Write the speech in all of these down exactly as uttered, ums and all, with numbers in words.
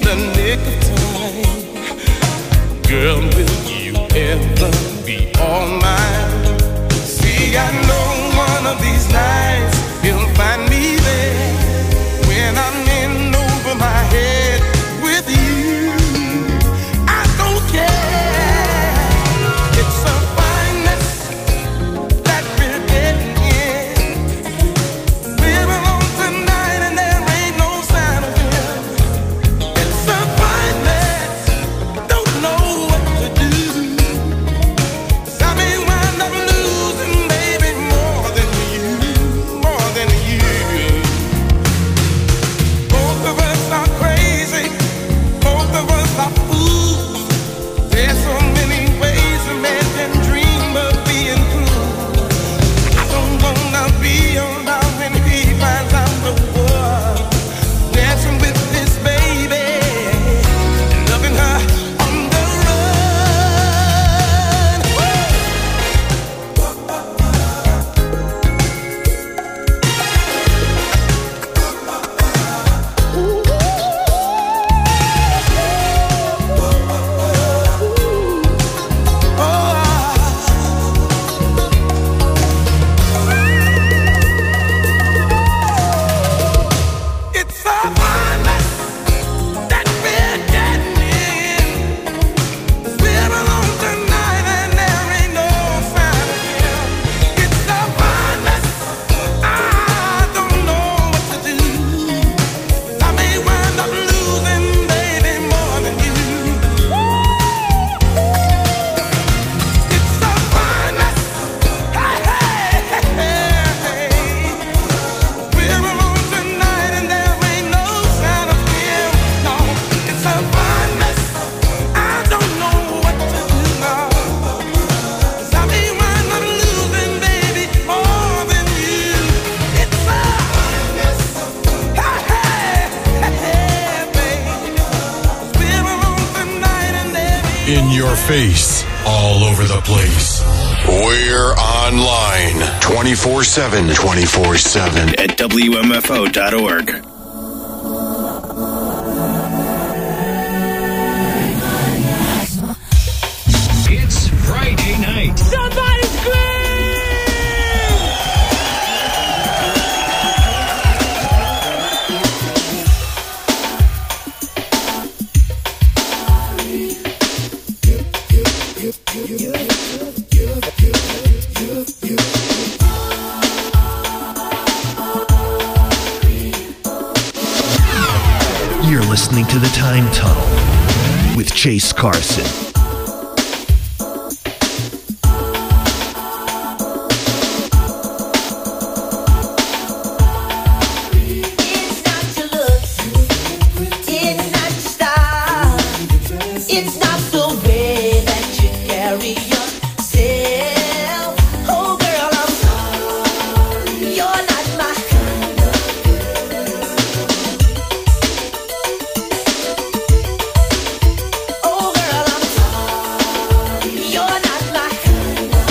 the nick of time. Girl, will you ever be all mine? See, I know one of these nights you'll find me there when I'm in over my head with you. I don't care. It's a fineness that we're getting in. We're alone tonight and there ain't no sign of him. It's a fineness, don't know what to do. 'Cause I may wind up losing, baby, more than you, more than you. Both of us are crazy, both of us are fools. There's so many ways a man can dream of being cool. I don't wanna be around when he finds out the world. Dancing with this baby, loving her on the run. It's a fineness that we're getting in. We're alone tonight and there ain't no sign of him. It's a fineness, I don't know what to do. I may wind up losing, baby, more than you. It's a fineness, hey, hey, hey, hey. We're alone tonight and there ain't no sign of him. No, it's a fineness, I don't know what to do now. 'Cause I may wind up losing, baby, more than you. It's a fineness, hey, hey, hey, hey, baby. 'Cause we're alone tonight and there ain't In your face, all over the place. We're online twenty-four seven. twenty-four seven. At W M F O dot org. It's Friday night. Somebody scream! You're listening to The Time Tunnel with Chase Carson. It's not your looks, it's not your style, it's not the way that you carry yourself. Oh girl, I'm sorry, you're not my kind of Oh girl, I'm sorry, you're not my kind of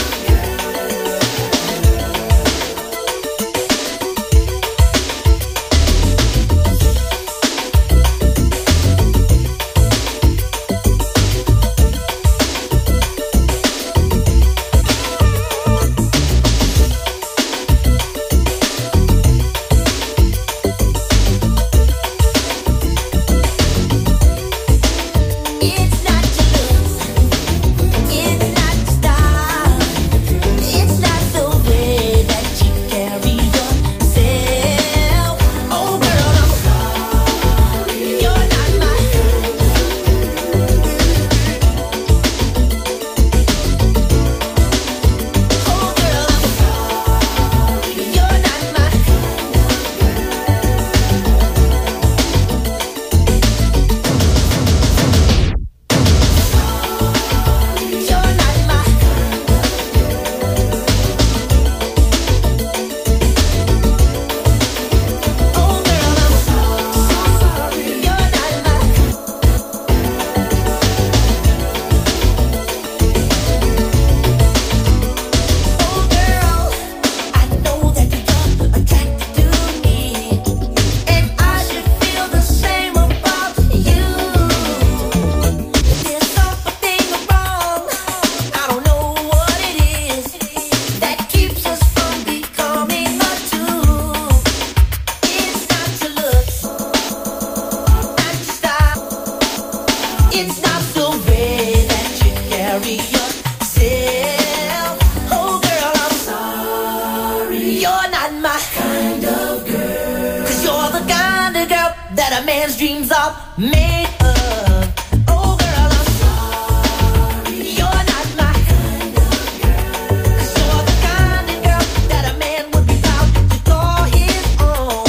It's not the way that you carry yourself. Oh girl, I'm sorry, you're not my kind of girl. 'Cause you're the kind of girl that a man's dreams are made of. Oh girl, I'm sorry, you're not my kind of girl. 'Cause you're the kind of girl that a man would be proud to call his own.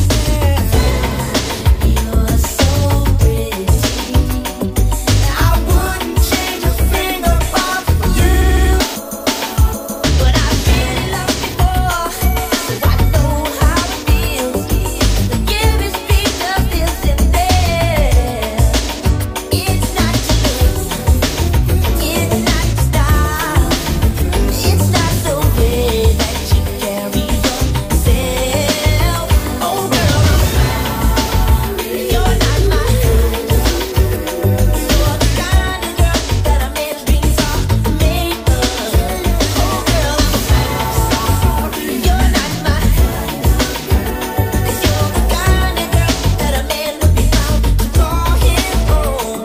You're so pretty, I wouldn't change a thing about you. But I've been in love before, so I know how it feels. The chemistry just isn't there. It's not your looks, it's not your style, it's not the way that you carry yourself. Oh girl, I'm sorry, you're not my kind of girl. You're the kind of girl that a man's dreams are made of. Oh girl, I'm sorry, you're not my kind of girl. 'Cause you're the kind of girl that a man would be proud to call his own.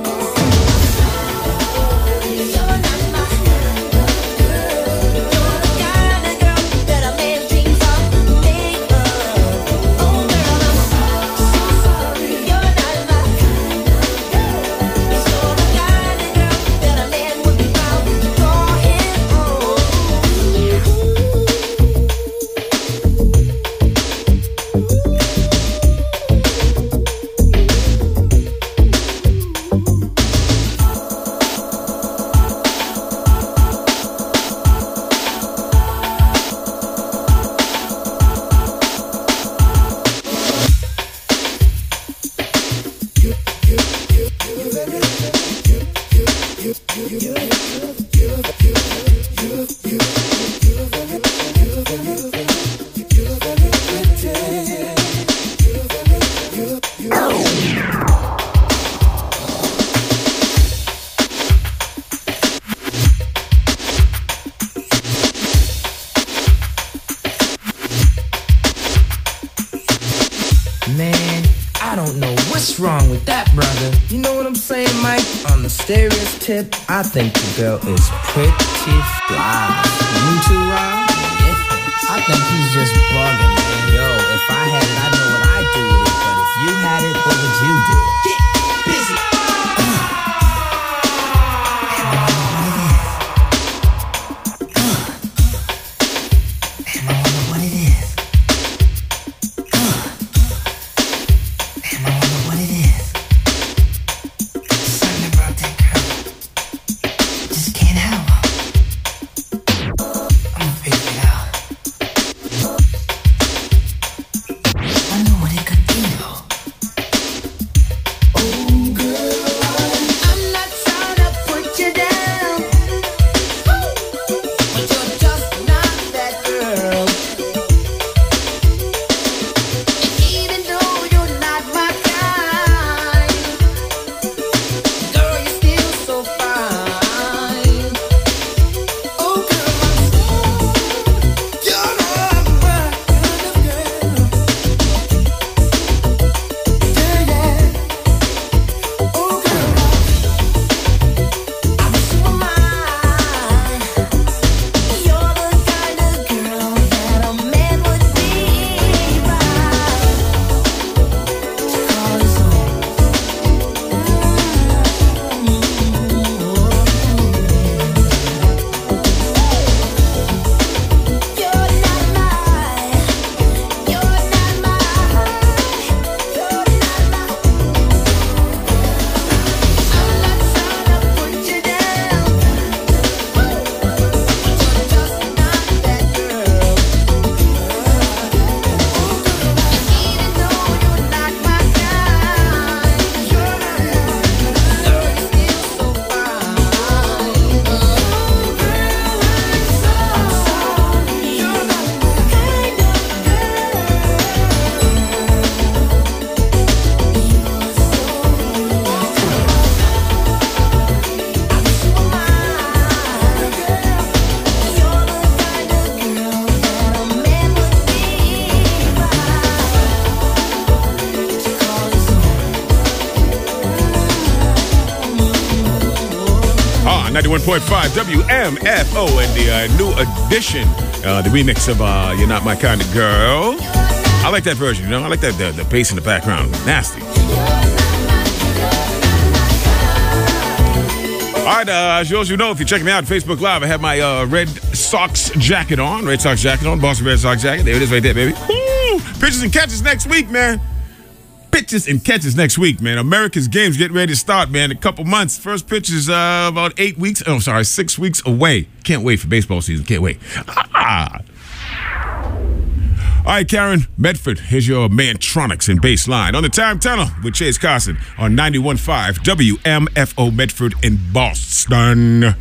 You're not my kind of girl. You're the kind of girl that a man's dreams are made of. Oh girl, I'm so sorry, you're not my kind of girl. 'Cause you're the kind of girl that a man would be proud to call his own. Man, I don't know what's wrong with that brother. You know what I'm saying, Mike? On the serious tip, I think the girl is pretty fly. You too, Rob? Yeah. I think he's just bugging, man. Yo, if I had it, I know what I'd do with it. But if you had it, what would you do? Get busy. on ninety-one point five W M F O and the uh, new edition, uh, the remix of uh, You're Not My Kind of Girl. I like that version, you know? I like that the, the bass in the background. Nasty. All right, uh, as you know, if you're checking me out on Facebook Live, I have my uh, Red Sox jacket on. Red Sox jacket on. Boston Red Sox jacket. There it is right there, baby. Woo! Pitches and catches next week, man. Pitches and catches next week, man. America's game's getting ready to start, man. In a couple months. First pitch is uh, about eight weeks. Oh, sorry, six weeks away. Can't wait for baseball season. Can't wait. Ah. All right, Karen Medford, here's your Mantronics and Bassline on the Time Tunnel with Chase Carson on ninety-one point five W M F O Medford in Boston.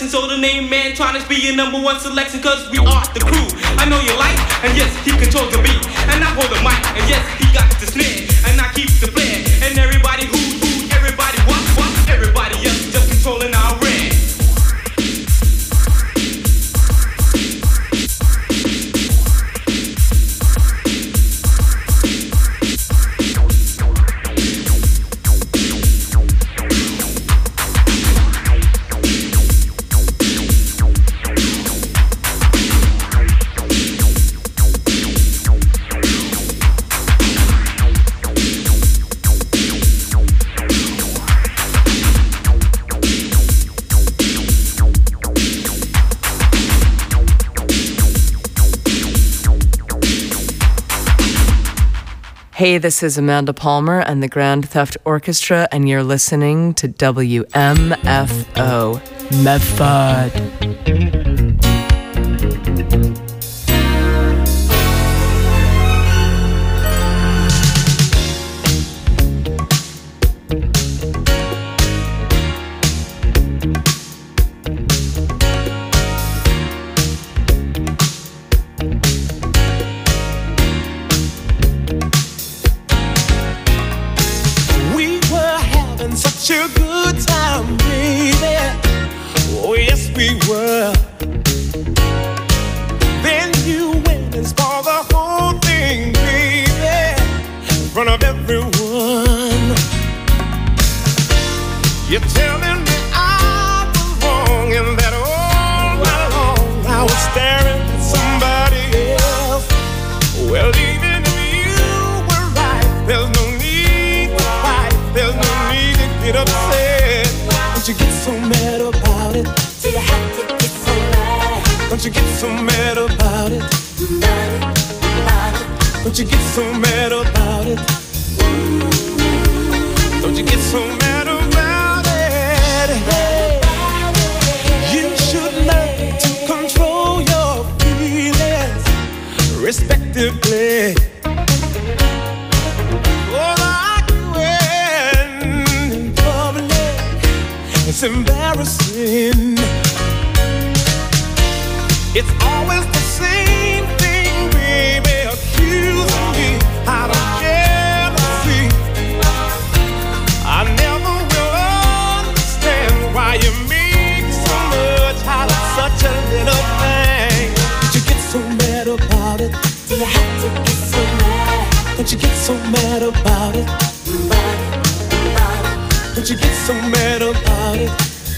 selection, so the name man trying to be your number one selection, cause we are the crew. I know you like, and yes, he controls the beat, and I hold the mic, and yes, he got the snare, and I keep the flair, and everybody who, who, everybody what, what, everybody else just controlling our ring. Hey, this is Amanda Palmer and the Grand Theft Orchestra, and you're listening to W M F O Medford. Such a good time, baby. Oh, yes, we were. Then you went and spoiled the whole thing, baby, in front of everyone. You're telling me I was wrong and that all night long I was staring at somebody else. Well, even if you were right, there's no need to fight. There's no need to get upset. Don't you get so mad about it? Do you have to get so mad? Don't you get so mad about it? Mad about it. Don't you get so mad about it? Don't you get so mad about it? Hey, you should learn to control your feelings respectively. It's embarrassing. It's always the same thing, baby, accusing me out of jealousy. I never will understand why you make so much out of such a little thing. Don't you get so mad about it? Do you have to get so mad? Don't you get so mad about it? Don't you get so mad about it?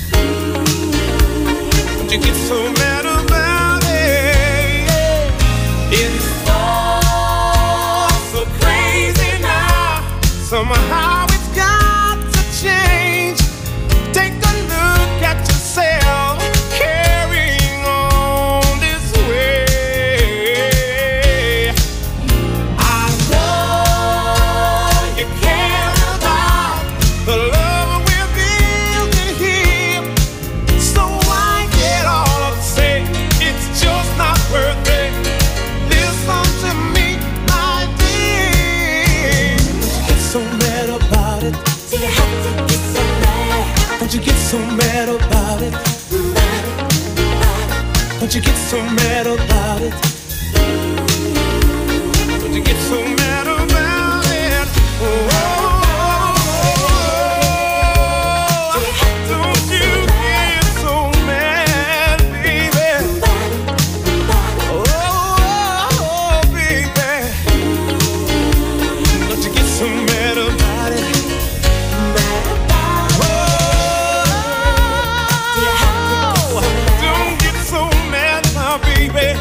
Don't you get so mad about it? It's all so crazy now. Somehow it's got to change. Take a look at yourself carrying on this way. I know you care about the love Don't you get so mad about it? Don't you get so mad about it? Don't you get so mad about it? Oh, don't you get so mad, baby? Oh, baby, don't you get so mad about it? Baby,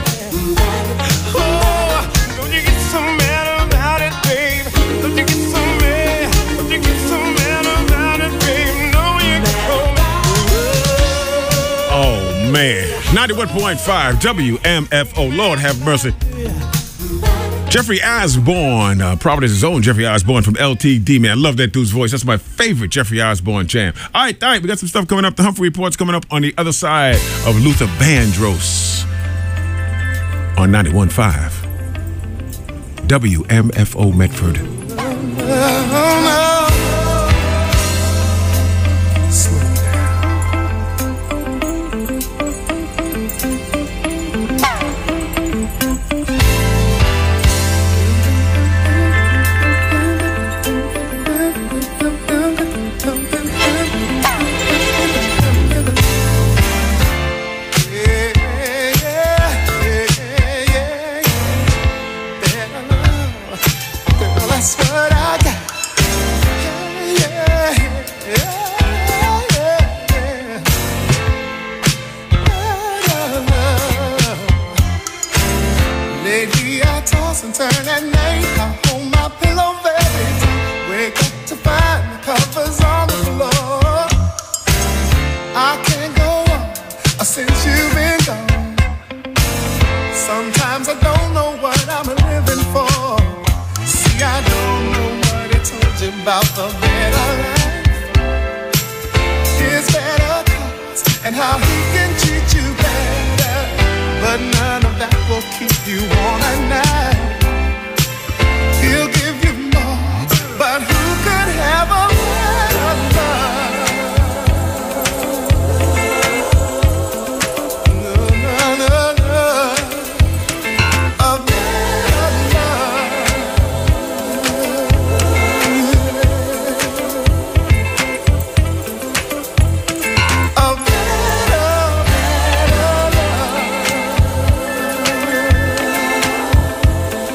oh, don't you get so mad about it, babe? Don't you get so mad? Don't you get so mad about it, babe? No, you go. Oh man, ninety-one point five W M F O. Lord have mercy. Jeffrey Osborne, uh, Providence's own Jeffrey Osborne from L T D, man. I love that dude's voice. That's my favorite Jeffrey Osborne jam. All right, all right, we got some stuff coming up. The Humphrey Report's coming up on the other side of Luther Vandross on ninety-one point five W M F O Medford. that's what I got. Yeah, yeah, yeah, yeah. Lately I toss and turn at night. I hold my pillow very tight. Wake up to find the covers on the floor. I can't go on since you've been gone. Sometimes I don't know what I'm living for. See, I don't know what it told you about the better life. His better cars and how he can treat you better. But none of that will keep you warm at night. He'll give you more, but who could have a better love? No, no, no, no. A better love. A better, better love.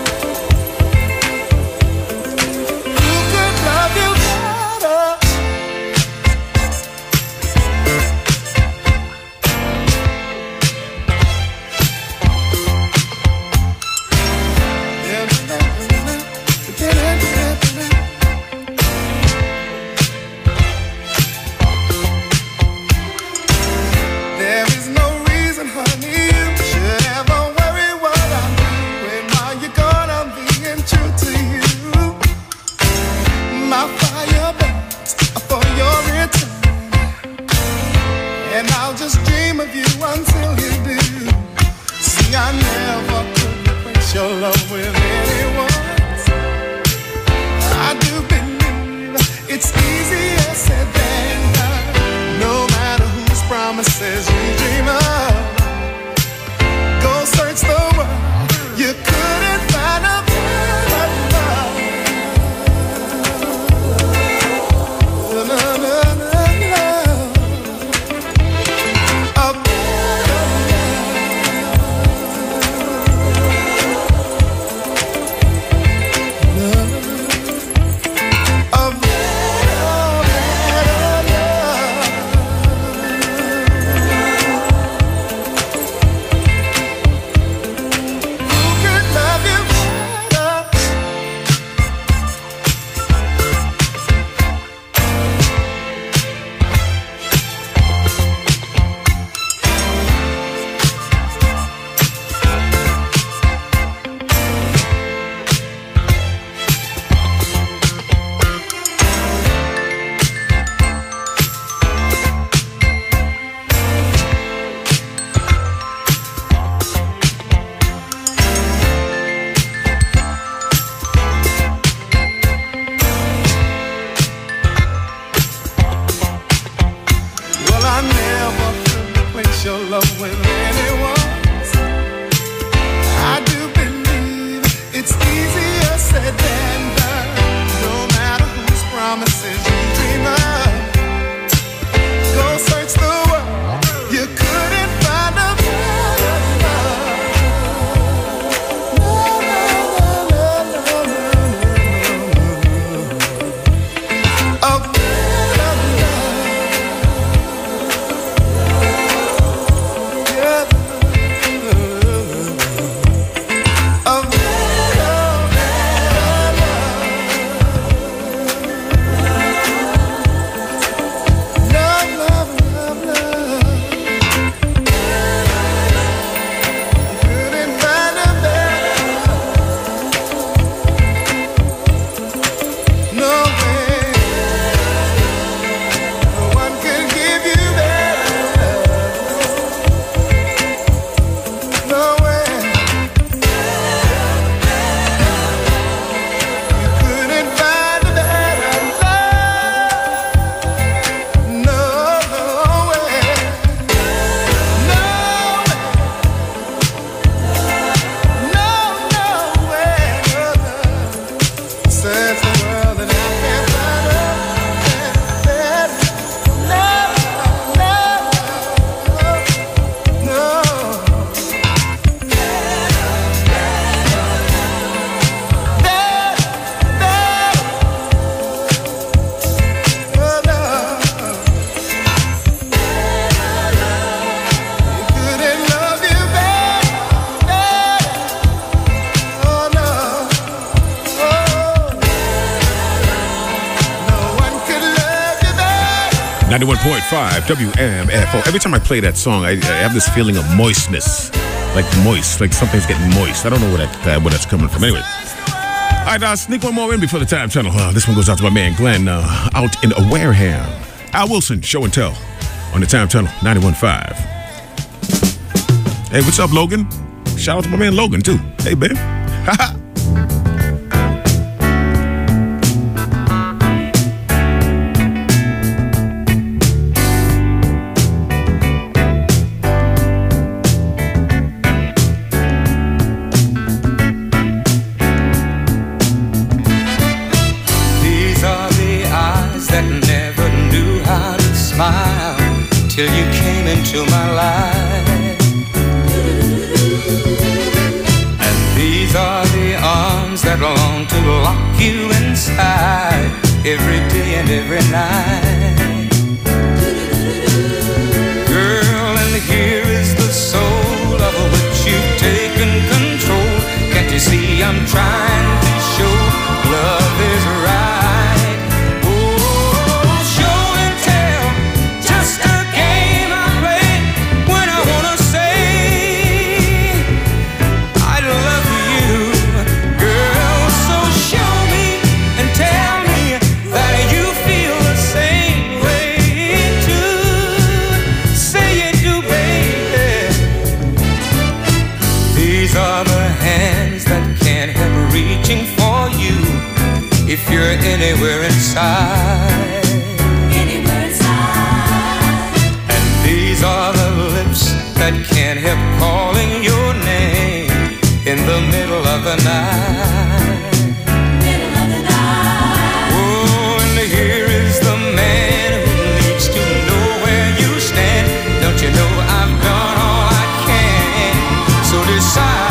ninety-one point five W M F O. Every time I play that song, I, I have this feeling of moistness. Like moist, like something's getting moist. I don't know where, that, uh, where that's coming from. Anyway. All right, uh, sneak one more in before the time channel. Uh, this one goes out to my man Glenn uh, out in Wareham. Al Wilson, Show and Tell on the time channel, ninety-one point five. Hey, what's up, Logan? Shout out to my man Logan, too. Hey, babe. Ha till you came into my life. And these are the arms that long to lock you inside every day and every night. Girl, and here is the soul of which you've taken control. Can't you see I'm trying to show love is right? If you're anywhere inside, anywhere inside. And these are the lips that can't help calling your name in the middle of the night. Middle of the night. Oh, and here is the man who needs to know where you stand. Don't you know I've done all I can? So decide.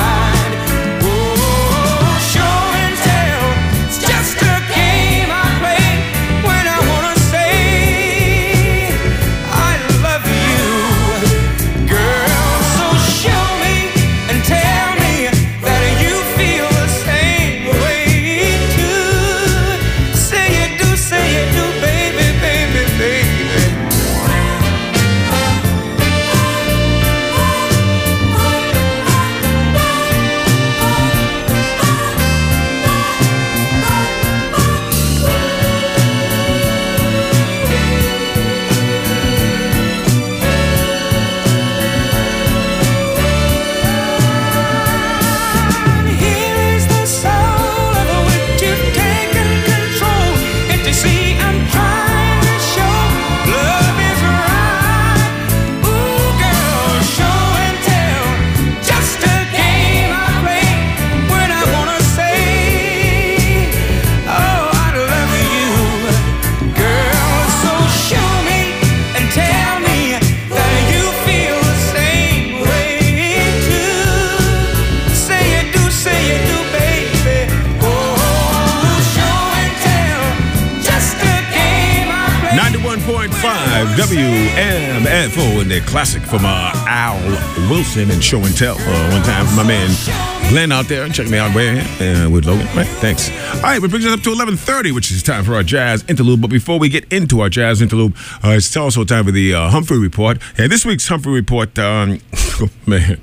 W M F O and their classic from uh, Al Wilson and Show and Tell. Uh, one time for my man Glenn out there. Check me out where uh, with Logan. Right, thanks. All right, we brings us up to eleven thirty, which is time for our jazz interlude. But before we get into our jazz interlude, uh, it's also time for the uh, Humphrey Report. And this week's Humphrey Report, um, oh, man.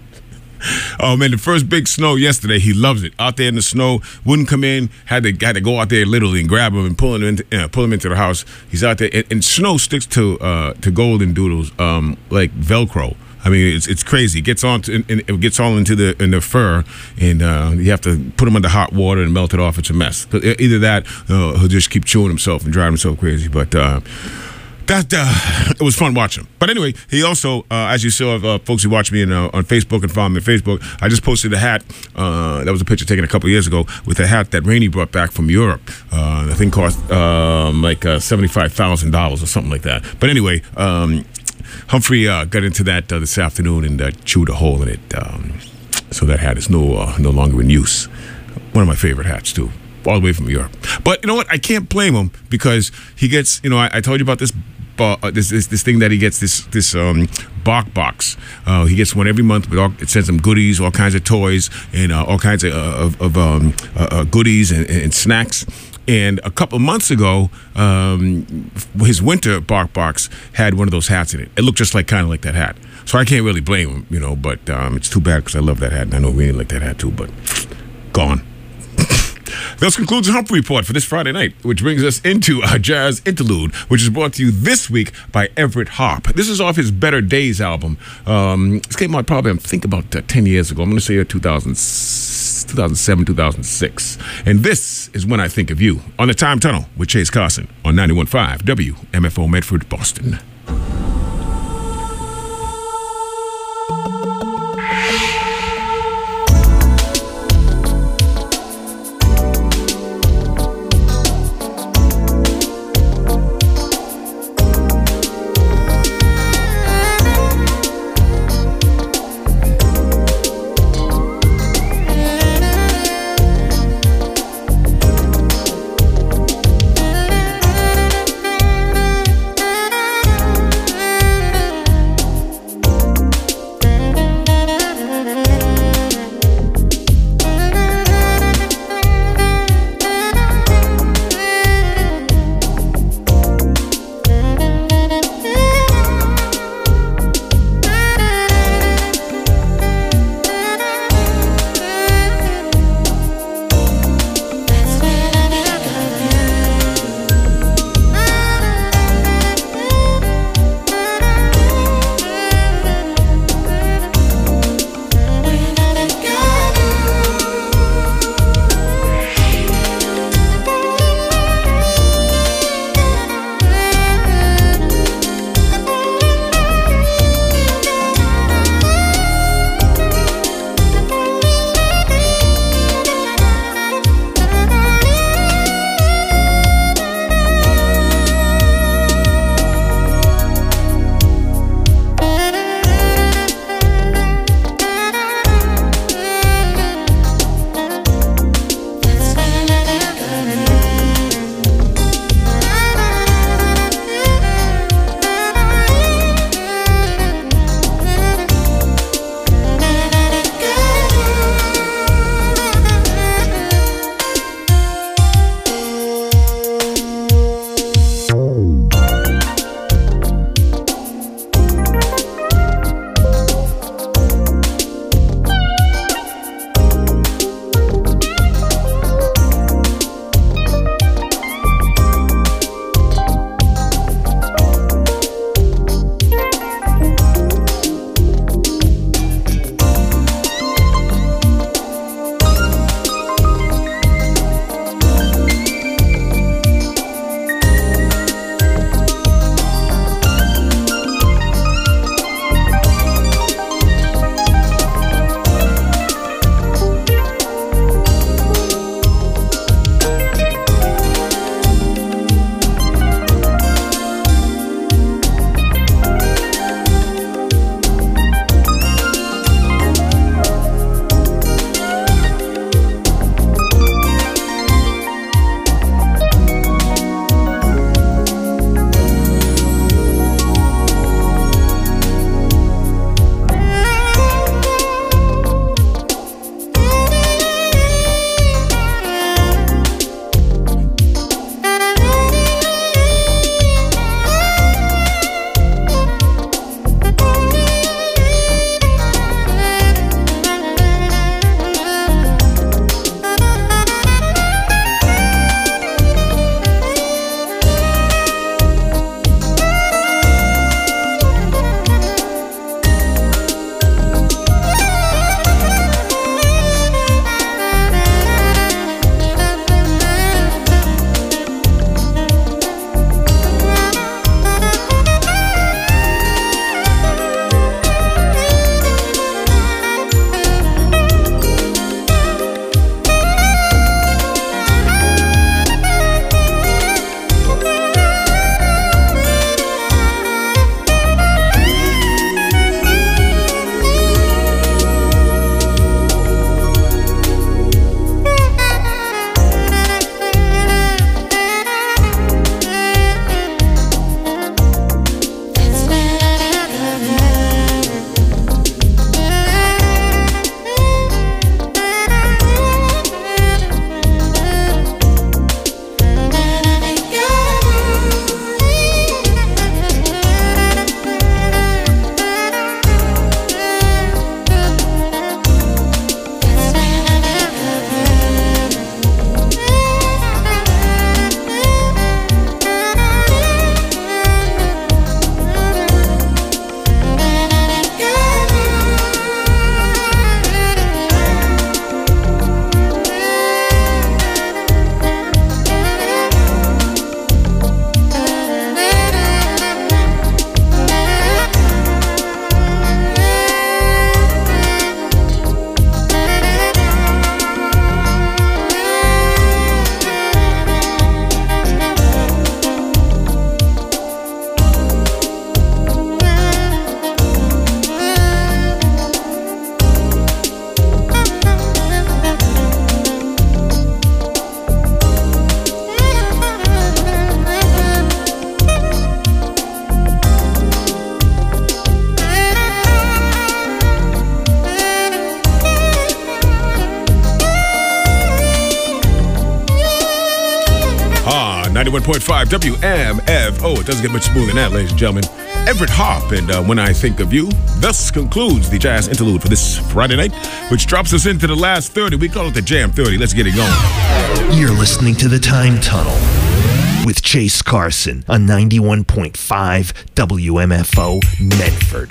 Oh man, the first big snow yesterday, he loves it. Out there in the snow, wouldn't come in, had to had to go out there literally and grab him and pull him into uh, pull him into the house. He's out there, and, and snow sticks to uh, to golden doodles um, like Velcro. I mean, it's it's crazy. It gets on to, and it gets all into the in the fur, and uh, you have to put him under hot water and melt it off. It's a mess. Either that, uh, he'll just keep chewing himself and driving himself crazy. But uh, that uh, it was fun watching. But anyway, he also, uh, as you saw, uh, folks who watch me in, uh, on Facebook and follow me on Facebook, I just posted a hat. Uh, that was a picture taken a couple of years ago with a hat that Rainey brought back from Europe. Uh, the thing cost um, like uh, seventy-five thousand dollars or something like that. But anyway, um, Humphrey uh, got into that uh, this afternoon and uh, chewed a hole in it. Um, so that hat is no uh, no longer in use. One of my favorite hats, too. All the way from Europe. But you know what? I can't blame him because he gets, you know, I, I told you about this Uh, this, this this thing that he gets, this this um, Bach box. Uh, he gets one every month. With all, it sends him goodies, all kinds of toys, and uh, all kinds of of, of um, uh, uh, goodies and, and snacks. And a couple of months ago, um, his winter Bark Box had one of those hats in it. It looked just like kind of like that hat. So I can't really blame him, you know, but um, it's too bad because I love that hat, and I know we didn't like that hat too, but gone. This concludes the Humphrey Report for this Friday night, which brings us into our jazz interlude, which is brought to you this week by Everett Harp. This is off his Better Days album. Um, this came out probably, I think, about uh, ten years ago. I'm going to say uh, two thousand, two thousand seven, two thousand six. And this is When I Think of You on the Time Tunnel with Chase Carson on ninety-one point five W M F O Medford, Boston. Thank ninety-one point five W M F O. It doesn't get much smoother than that, ladies and gentlemen. Everett Harp and uh, When I Think of You. Thus concludes the jazz interlude for this Friday night, which drops us into the last thirty. We call it the Jam thirty. Let's get it going. You're listening to The Time Tunnel with Chase Carson on ninety-one point five W M F O Medford.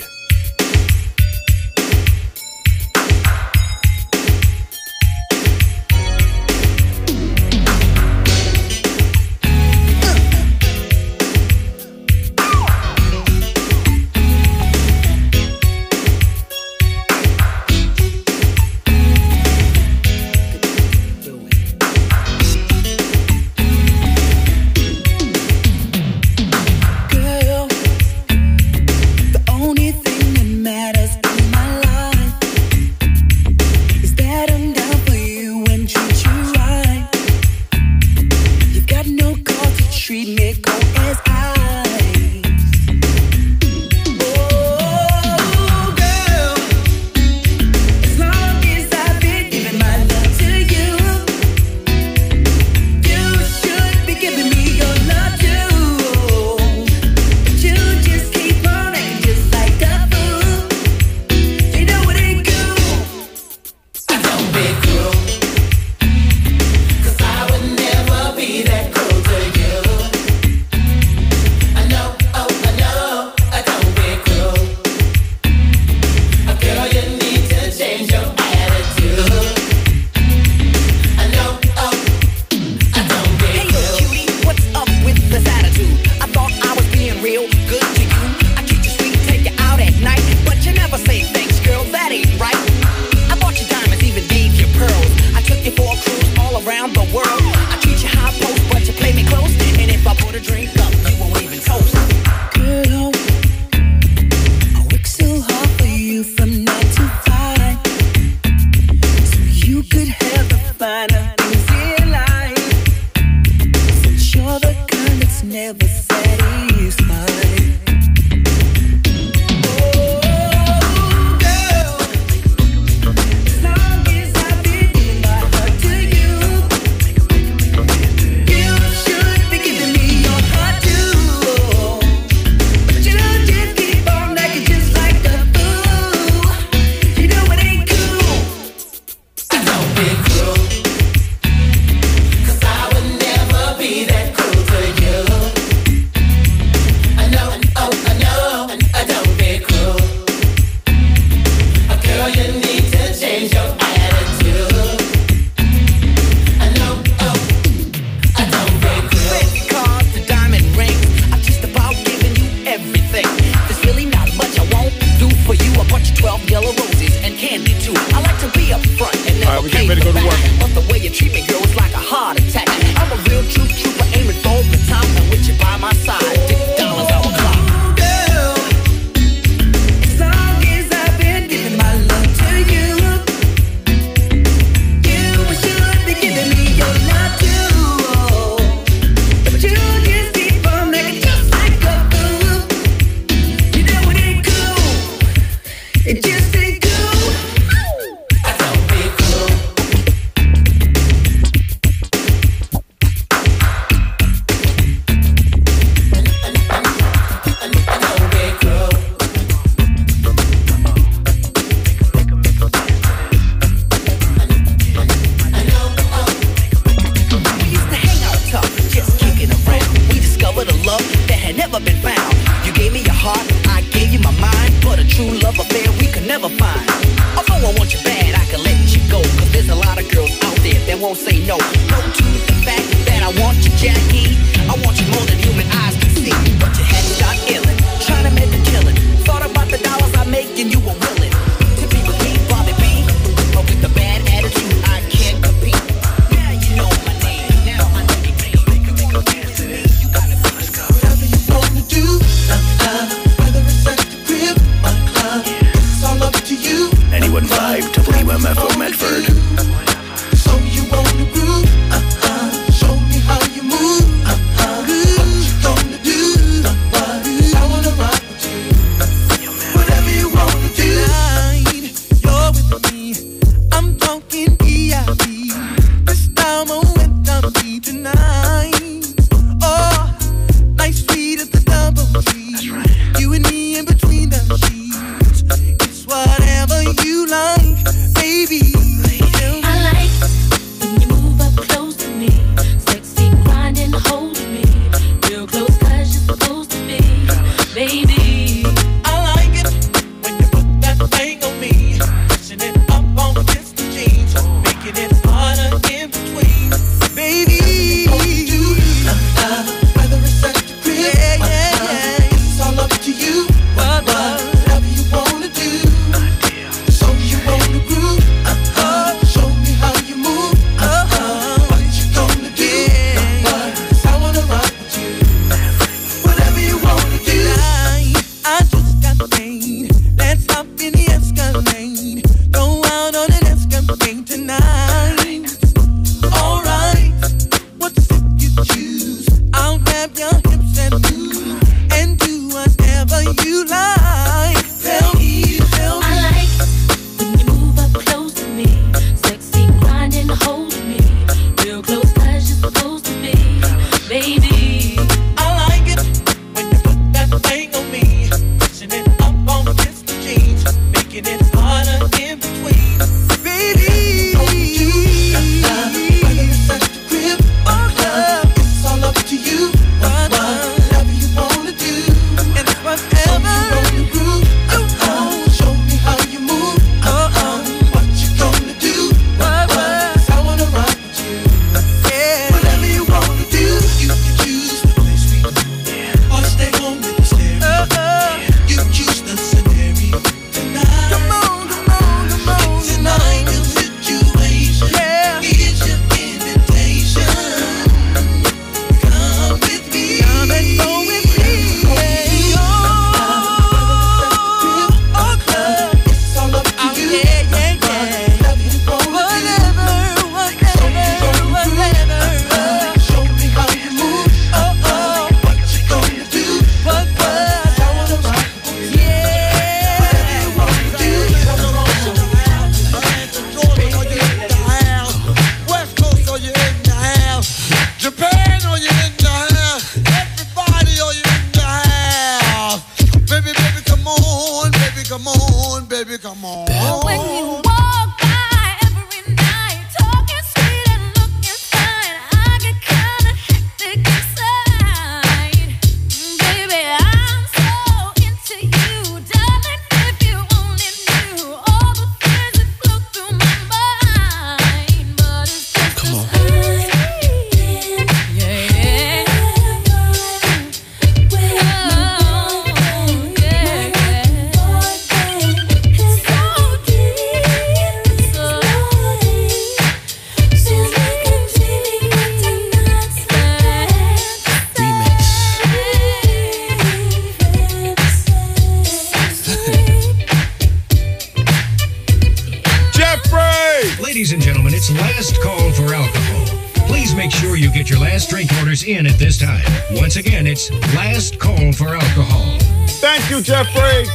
sure you get your last drink orders in at this time. Once again, it's last call for alcohol. Thank you, Jeffrey.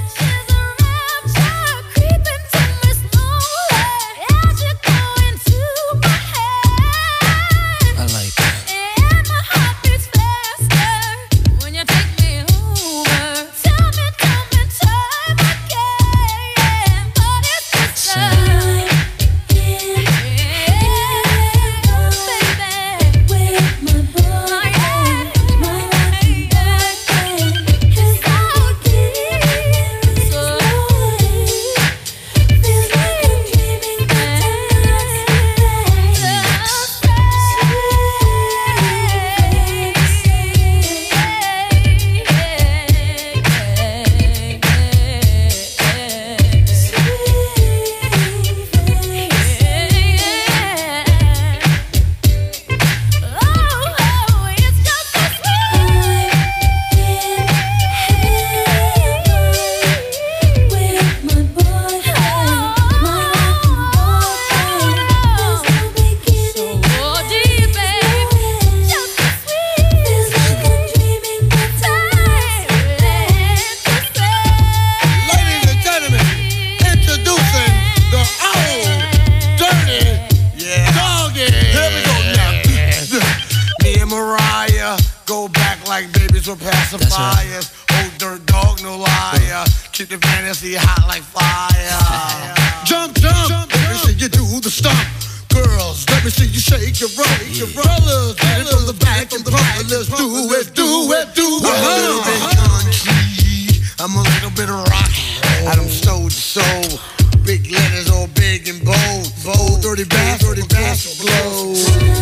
Pacifiers, old dirt dog, no liar. Keep the fantasy hot like fire. Jump, jump, let me see you do the stomp. Girls, let me see you shake your rump. Your fellas, get it from the back and front. Let's do it, do it, do it. I'm a little bit country, I'm a little bit rock. Adam soul to soul. Big letters all big and bold. Bold, dirty bass, dirty bass, blow.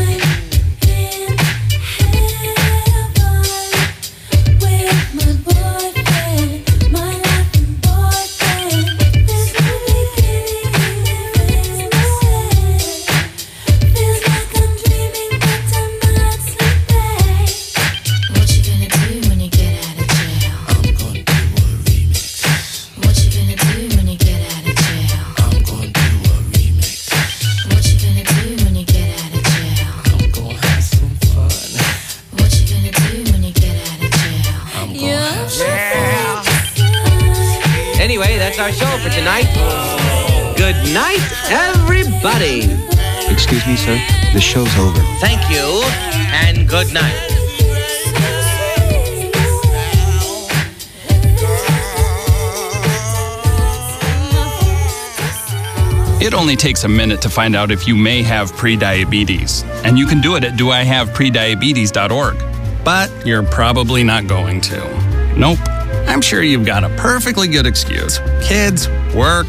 Anyway, that's our show for tonight. Good night, everybody. Excuse me, sir. The show's over. Thank you, and good night. It only takes a minute to find out if you may have prediabetes. And you can do it at do I have prediabetes dot org. But you're probably not going to. Nope. I'm sure you've got a perfectly good excuse. Kids, work.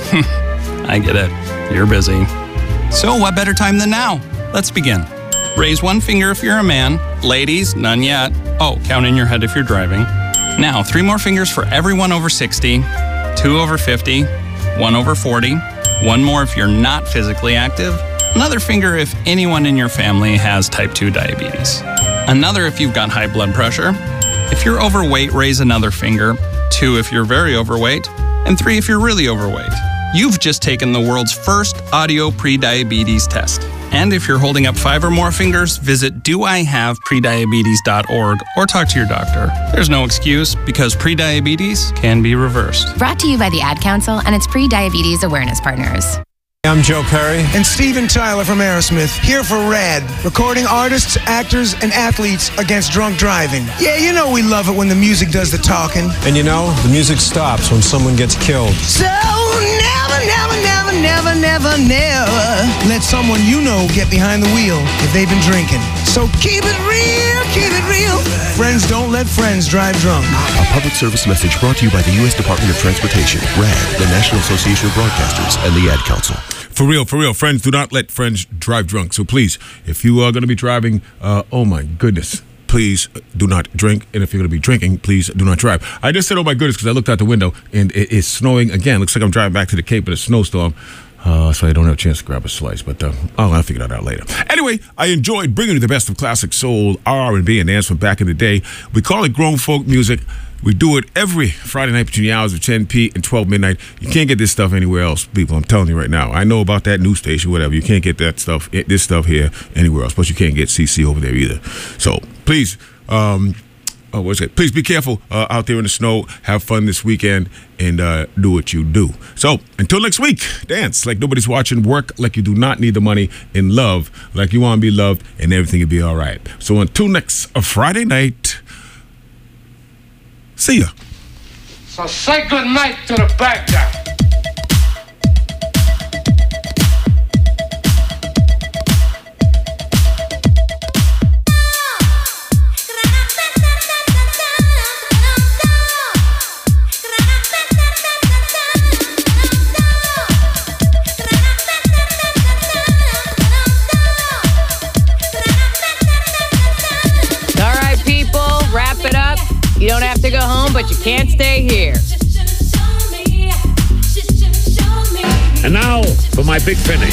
I get it. You're busy. So what better time than now? Let's begin. Raise one finger if you're a man. Ladies, none yet. Oh, count in your head if you're driving. Now, three more fingers for everyone over sixty, two over fifty, one over forty, one more if you're not physically active, another finger if anyone in your family has type two diabetes, another if you've got high blood pressure. If you're overweight, raise another finger, two if you're very overweight, and three if you're really overweight. You've just taken the world's first audio prediabetes test. And if you're holding up five or more fingers, visit do I have prediabetes dot org or talk to your doctor. There's no excuse because prediabetes can be reversed. Brought to you by the Ad Council and its pre-diabetes awareness partners. I'm Joe Perry. And Steven Tyler from Aerosmith, here for RAD, recording artists, actors, and athletes against drunk driving. Yeah, you know we love it when the music does the talking. And you know, the music stops when someone gets killed. So never, never, never, never, never, never let someone you know get behind the wheel if they've been drinking. So keep it real, keep it real. Friends don't let friends drive drunk. A public service message brought to you by the U S Department of Transportation, RAD, the National Association of Broadcasters, and the Ad Council. For real, for real, friends do not let friends drive drunk. So please, if you are going to be driving, uh, oh my goodness, please do not drink. And if you're going to be drinking, please do not drive. I just said, oh my goodness, because I looked out the window and it is snowing again. Looks like I'm driving back to the Cape in a snowstorm. Uh, so I don't have a chance to grab a slice, but uh, I'll, I'll figure that out later. Anyway, I enjoyed bringing you the best of classic soul, R and B, and dance from back in the day. We call it grown folk music. We do it every Friday night between the hours of ten p and twelve midnight. You can't get this stuff anywhere else, people. I'm telling you right now. I know about that news station, whatever. You can't get that stuff, this stuff here anywhere else. Plus, you can't get C C over there either. So please, um, oh, what's it? Please be careful uh, out there in the snow. Have fun this weekend and uh, do what you do. So until next week, dance like nobody's watching. Work like you do not need the money. And love like you want to be loved, and everything will be all right. So until next uh, Friday night. See ya. So say good night to the bad guy. All right, people, wrap it up. You don't have to go home, but you can't stay here. And now for my big finish.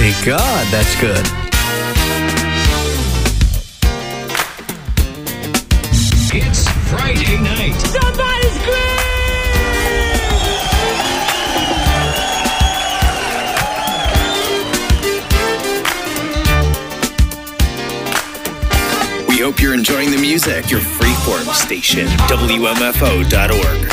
my God, that's good. It's Friday night. Somebody's We hope you're enjoying the music. Your freeform station, W M F O dot org.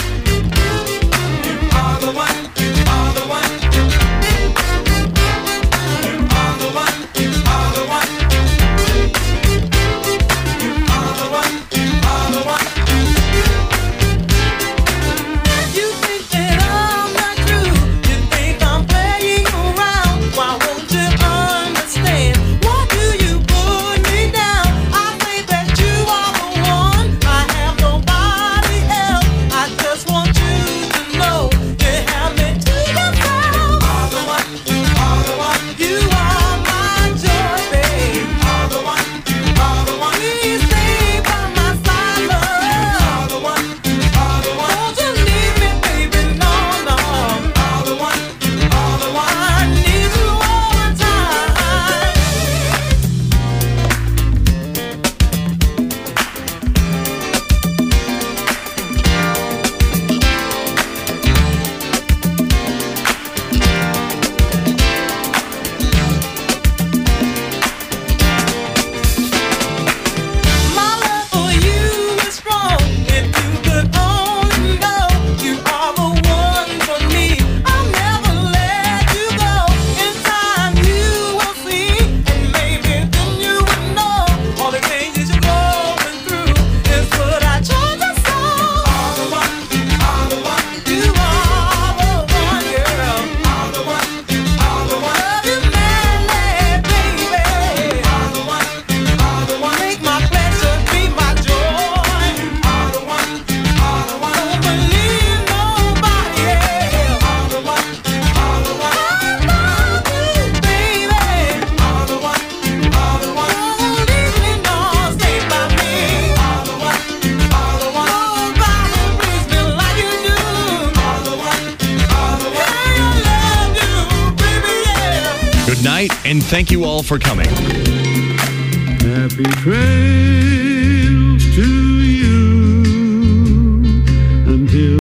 And thank you all for coming. Happy trails to